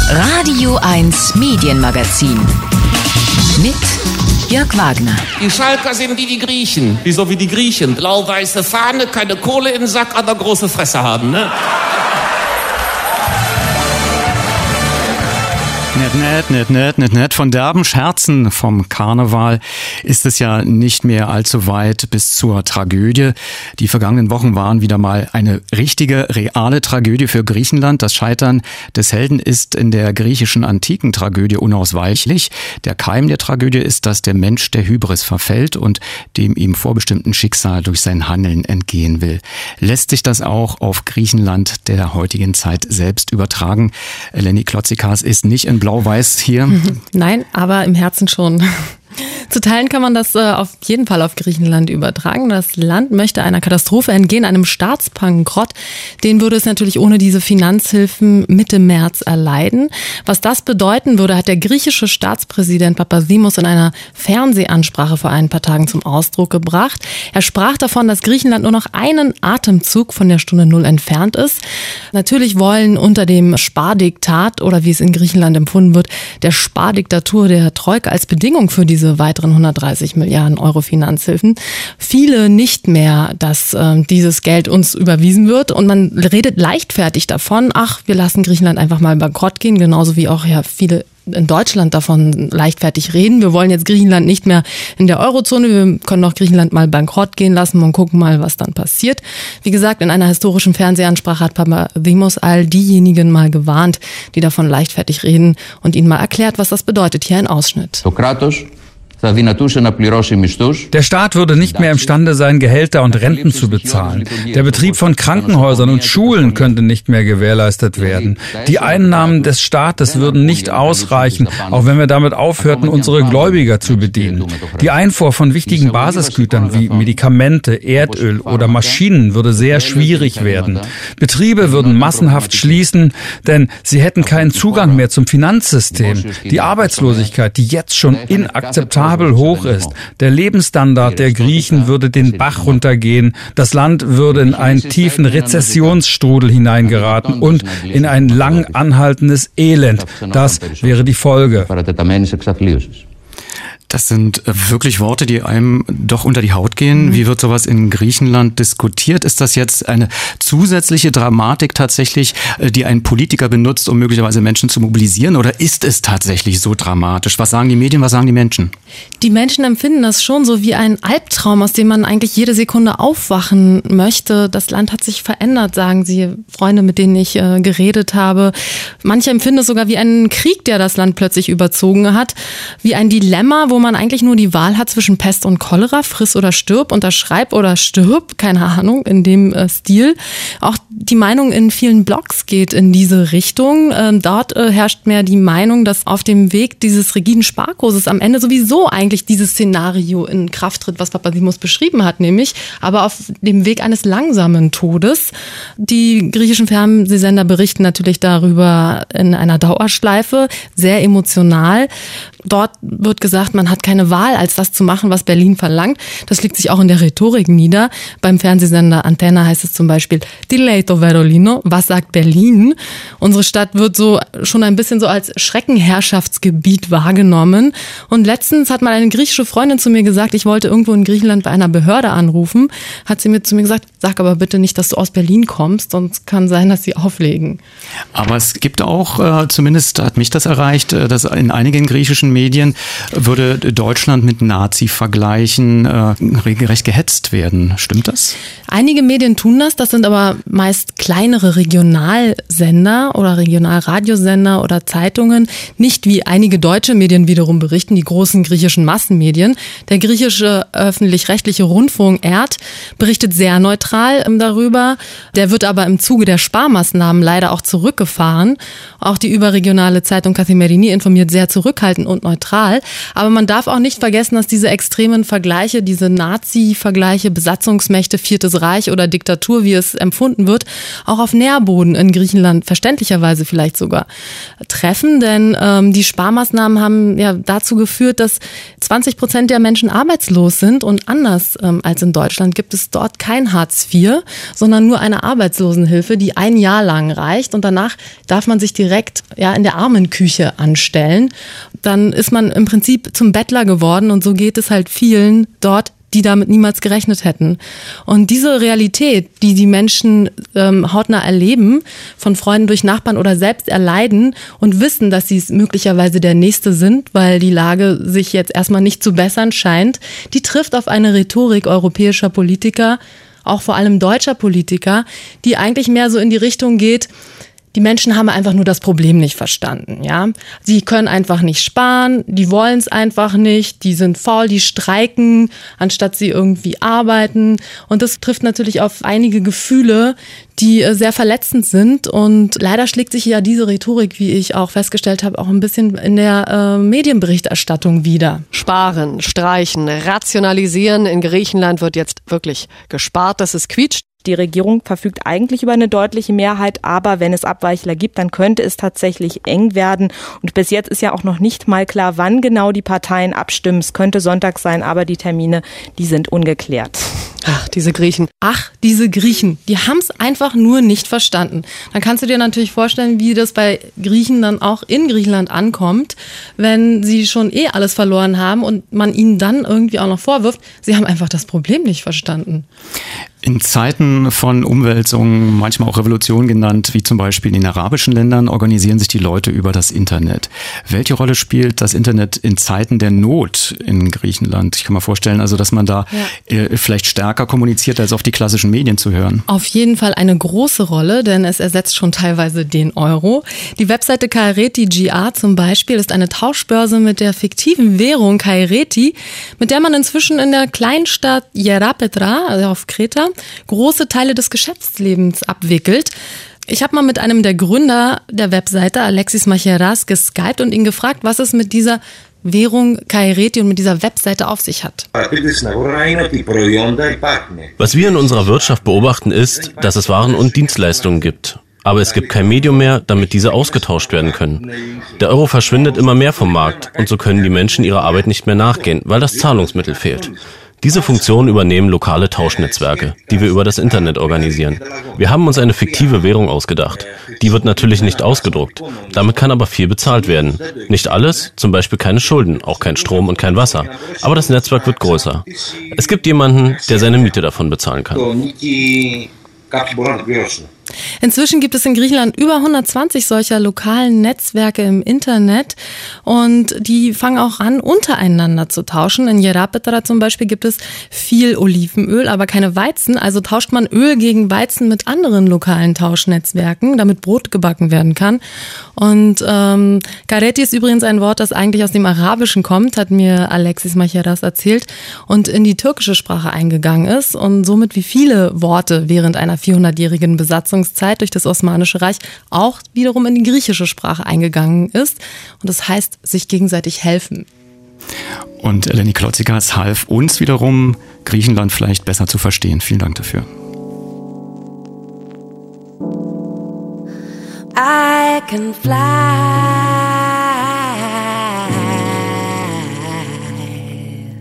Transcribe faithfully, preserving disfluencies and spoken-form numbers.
Radio eins Medienmagazin mit Jörg Wagner. Die Schalker sind wie die Griechen. Wieso wie die Griechen? Blau-weiße Fahne, keine Kohle im Sack, aber große Fresse haben, ne? Nett, nett, nett, nett, nett, nett. Von derben Scherzen vom Karneval ist es ja nicht mehr allzu weit bis zur Tragödie. Die vergangenen Wochen waren wieder mal eine richtige, reale Tragödie für Griechenland. Das Scheitern des Helden ist in der griechischen antiken Tragödie unausweichlich. Der Keim der Tragödie ist, dass der Mensch der Hybris verfällt und dem ihm vorbestimmten Schicksal durch sein Handeln entgehen will. Lässt sich das auch auf Griechenland der heutigen Zeit selbst übertragen? Eleni Klotzikas ist nicht in Blau-Weiß hier. Nein, aber im Herzen schon. Zu Teilen kann man das äh, auf jeden Fall auf Griechenland übertragen. Das Land möchte einer Katastrophe entgehen, einem Staatsbankrott. Den würde es natürlich ohne diese Finanzhilfen Mitte März erleiden. Was das bedeuten würde, hat der griechische Staatspräsident Papadimos in einer Fernsehansprache vor ein paar Tagen zum Ausdruck gebracht. Er sprach davon, dass Griechenland nur noch einen Atemzug von der Stunde Null entfernt ist. Natürlich wollen unter dem Spardiktat, oder wie es in Griechenland empfunden wird, der Spardiktatur der Troika als Bedingung für diese weiteren hundertdreißig Milliarden Euro Finanzhilfen viele nicht mehr, dass äh, dieses Geld uns überwiesen wird. Und man redet leichtfertig davon, ach, wir lassen Griechenland einfach mal bankrott gehen, genauso wie auch ja viele in Deutschland davon leichtfertig reden. Wir wollen jetzt Griechenland nicht mehr in der Eurozone, wir können doch Griechenland mal bankrott gehen lassen und gucken mal, was dann passiert. Wie gesagt, in einer historischen Fernsehansprache hat Papadimos all diejenigen mal gewarnt, die davon leichtfertig reden und ihnen mal erklärt, was das bedeutet. Hier ein Ausschnitt. Der Staat würde nicht mehr imstande sein, Gehälter und Renten zu bezahlen. Der Betrieb von Krankenhäusern und Schulen könnte nicht mehr gewährleistet werden. Die Einnahmen des Staates würden nicht ausreichen, auch wenn wir damit aufhörten, unsere Gläubiger zu bedienen. Die Einfuhr von wichtigen Basisgütern wie Medikamente, Erdöl oder Maschinen würde sehr schwierig werden. Betriebe würden massenhaft schließen, denn sie hätten keinen Zugang mehr zum Finanzsystem. Die Arbeitslosigkeit, die jetzt schon inakzeptabel hoch ist. Der Lebensstandard der Griechen würde den Bach runtergehen. Das Land würde in einen tiefen Rezessionsstrudel hineingeraten und in ein lang anhaltendes Elend. Das wäre die Folge. Das sind wirklich Worte, die einem doch unter die Haut gehen. Wie wird sowas in Griechenland diskutiert? Ist das jetzt eine zusätzliche Dramatik tatsächlich, die ein Politiker benutzt, um möglicherweise Menschen zu mobilisieren? Oder ist es tatsächlich so dramatisch? Was sagen die Medien, was sagen die Menschen? Die Menschen empfinden das schon so wie ein Albtraum, aus dem man eigentlich jede Sekunde aufwachen möchte. Das Land hat sich verändert, sagen sie, Freunde, mit denen ich äh, geredet habe. Manche empfinden es sogar wie einen Krieg, der das Land plötzlich überzogen hat. Wie ein Dilemma, wo wo man eigentlich nur die Wahl hat zwischen Pest und Cholera, friss oder stirb, unterschreib oder stirb, keine Ahnung, in dem äh, Stil. Auch die Meinung in vielen Blogs geht in diese Richtung. Ähm, dort äh, herrscht mehr die Meinung, dass auf dem Weg dieses rigiden Sparkurses am Ende sowieso eigentlich dieses Szenario in Kraft tritt, was Papadimos beschrieben hat, nämlich aber auf dem Weg eines langsamen Todes. Die griechischen Fernsehsender berichten natürlich darüber in einer Dauerschleife, sehr emotional. Dort wird gesagt, man hat keine Wahl, als das zu machen, was Berlin verlangt. Das liegt sich auch in der Rhetorik nieder. Beim Fernsehsender Antenna heißt es zum Beispiel, "Τι λέει το Βερολίνο?" Was sagt Berlin? Unsere Stadt wird so schon ein bisschen so als Schreckenherrschaftsgebiet wahrgenommen. Und letztens hat mal eine griechische Freundin zu mir gesagt, ich wollte irgendwo in Griechenland bei einer Behörde anrufen. Hat sie mir zu mir gesagt, sag aber bitte nicht, dass du aus Berlin kommst, sonst kann sein, dass sie auflegen. Aber es gibt auch, äh, zumindest hat mich das erreicht, äh, dass in einigen griechischen Medien würde Deutschland mit Nazi-Vergleichen äh, regelrecht gehetzt werden. Stimmt das? Einige Medien tun das, das sind aber meist kleinere Regionalsender oder Regionalradiosender oder Zeitungen, nicht wie einige deutsche Medien wiederum berichten, die großen griechischen Massenmedien. Der griechische öffentlich-rechtliche Rundfunk E R T berichtet sehr neutral darüber. Der wird aber im Zuge der Sparmaßnahmen leider auch zurückgefahren. Auch die überregionale Zeitung Kathimerini informiert sehr zurückhaltend und neutral. Aber man darf auch nicht vergessen, dass diese extremen Vergleiche, diese Nazi-Vergleiche, Besatzungsmächte, Viertes Reich oder Diktatur, wie es empfunden wird, auch auf Nährboden in Griechenland Griechenland verständlicherweise vielleicht sogar treffen, denn ähm, die Sparmaßnahmen haben ja dazu geführt, dass zwanzig Prozent der Menschen arbeitslos sind und anders ähm, als in Deutschland gibt es dort kein Hartz vier, sondern nur eine Arbeitslosenhilfe, die ein Jahr lang reicht und danach darf man sich direkt ja in der Armenküche anstellen. Dann ist man im Prinzip zum Bettler geworden und so geht es halt vielen dort, die damit niemals gerechnet hätten. Und diese Realität, die die Menschen ähm, hautnah erleben, von Freunden durch Nachbarn oder selbst erleiden und wissen, dass sie es möglicherweise der Nächste sind, weil die Lage sich jetzt erstmal nicht zu bessern scheint, die trifft auf eine Rhetorik europäischer Politiker, auch vor allem deutscher Politiker, die eigentlich mehr so in die Richtung geht, die Menschen haben einfach nur das Problem nicht verstanden, ja. Sie können einfach nicht sparen, die wollen es einfach nicht, die sind faul, die streiken, anstatt sie irgendwie arbeiten. Und das trifft natürlich auf einige Gefühle, die sehr verletzend sind. Und leider schlägt sich ja diese Rhetorik, wie ich auch festgestellt habe, auch ein bisschen in der äh, Medienberichterstattung wider. Sparen, streichen, rationalisieren. In Griechenland wird jetzt wirklich gespart, dass es quietscht. Die Regierung verfügt eigentlich über eine deutliche Mehrheit, aber wenn es Abweichler gibt, dann könnte es tatsächlich eng werden. Und bis jetzt ist ja auch noch nicht mal klar, wann genau die Parteien abstimmen. Es könnte Sonntag sein, aber die Termine, die sind ungeklärt. Ach, diese Griechen. Ach, diese Griechen, die haben es einfach nur nicht verstanden. Dann kannst du dir natürlich vorstellen, wie das bei Griechen dann auch in Griechenland ankommt, wenn sie schon eh alles verloren haben und man ihnen dann irgendwie auch noch vorwirft, sie haben einfach das Problem nicht verstanden. In Zeiten von Umwälzungen, manchmal auch Revolution genannt, wie zum Beispiel in den arabischen Ländern, organisieren sich die Leute über das Internet. Welche Rolle spielt das Internet in Zeiten der Not in Griechenland? Ich kann mir vorstellen, also dass man da ja. äh, vielleicht stärker kommuniziert, als auf die klassischen Medien zu hören. Auf jeden Fall eine große Rolle, denn es ersetzt schon teilweise den Euro. Die Webseite Kaireti G R zum Beispiel ist eine Tauschbörse mit der fiktiven Währung Kaireti, mit der man inzwischen in der Kleinstadt Yerapetra, also auf Kreta, große Teile des Geschäftslebens abwickelt. Ich habe mal mit einem der Gründer der Webseite, Alexis Macheras, geskypt und ihn gefragt, was es mit dieser Währung Kaireti und mit dieser Webseite auf sich hat. Was wir in unserer Wirtschaft beobachten ist, dass es Waren und Dienstleistungen gibt. Aber es gibt kein Medium mehr, damit diese ausgetauscht werden können. Der Euro verschwindet immer mehr vom Markt und so können die Menschen ihrer Arbeit nicht mehr nachgehen, weil das Zahlungsmittel fehlt. Diese Funktion übernehmen lokale Tauschnetzwerke, die wir über das Internet organisieren. Wir haben uns eine fiktive Währung ausgedacht. Die wird natürlich nicht ausgedruckt. Damit kann aber viel bezahlt werden. Nicht alles, zum Beispiel keine Schulden, auch kein Strom und kein Wasser. Aber das Netzwerk wird größer. Es gibt jemanden, der seine Miete davon bezahlen kann. Inzwischen gibt es in Griechenland über hundertzwanzig solcher lokalen Netzwerke im Internet und die fangen auch an, untereinander zu tauschen. In Yerapetra zum Beispiel gibt es viel Olivenöl, aber keine Weizen. Also tauscht man Öl gegen Weizen mit anderen lokalen Tauschnetzwerken, damit Brot gebacken werden kann. Und ähm, Kaireti ist übrigens ein Wort, das eigentlich aus dem Arabischen kommt, hat mir Alexis Macheras erzählt, und in die türkische Sprache eingegangen ist und somit wie viele Worte während einer vierhundertjährigen Besatzung Zeit durch das Osmanische Reich auch wiederum in die griechische Sprache eingegangen ist. Und das heißt, sich gegenseitig helfen. Und Eleni Klotsikas half uns wiederum, Griechenland vielleicht besser zu verstehen. Vielen Dank dafür. I can fly.